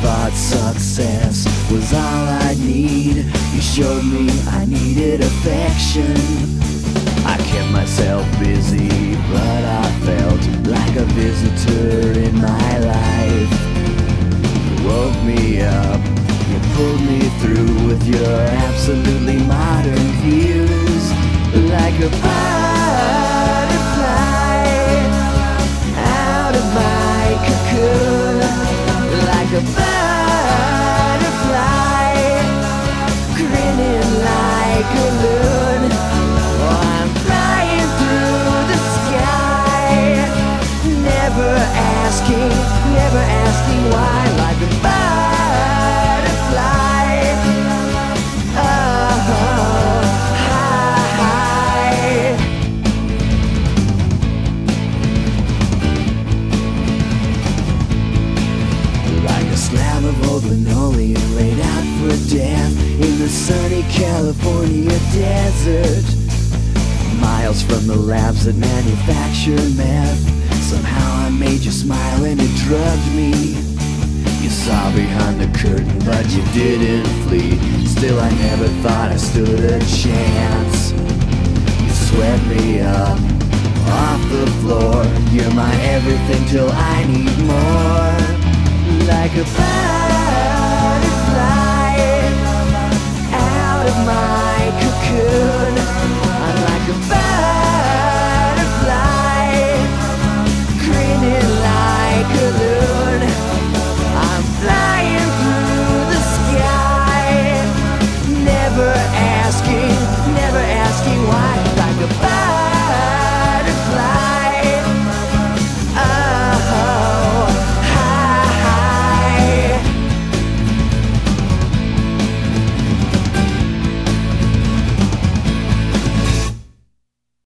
thought success was all I need. You showed me I needed affection. I kept myself busy, but I felt like a visitor in my life. You woke me up, you pulled me through with your absolutely modern views. Like a butterfly out of my cocoon. Like a butterfly grinning like a loon. Oh, I'm flying through the sky, never asking why. Like a butterfly, high. Like a slab of old linoleum laid out for death in the sunny California desert. Miles from the labs that manufacture meth. Somehow I made you smile and it drugged me. You saw behind the curtain but you didn't flee. Still I never thought I stood a chance. You swept me up off the floor. You're my everything till I need more. Like a